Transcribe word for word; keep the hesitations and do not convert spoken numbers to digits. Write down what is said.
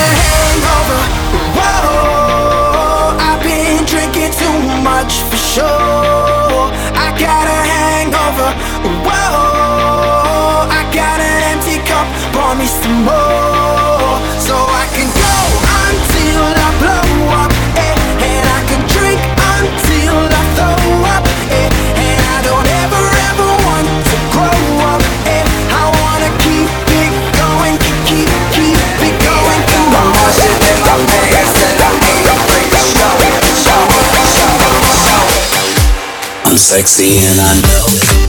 a hangover. Whoa, I've been drinking too much for sure. I got a hangover. Whoa, I got an empty cup. Pour me some more, so I can go until I blow up, eh, and I can drink until I throw up, eh, and I don't ever ever want to grow up, eh. I wanna keep it going, keep keep keep it going. I'm moshing in my pants and I wanna break the show, show, show, show. I'm sexy and I know it.